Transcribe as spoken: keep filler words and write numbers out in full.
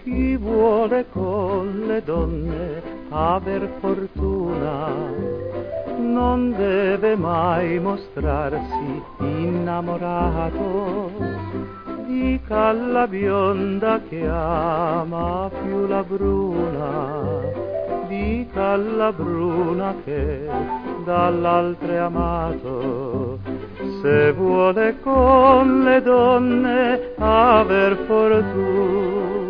Chi vuole con le donne aver fortuna non deve mai mostrarsi innamorato. Dica alla bionda che ama più la bruna, dica alla bruna che dall'altra è amato. Se vuole con le donne aver fortuna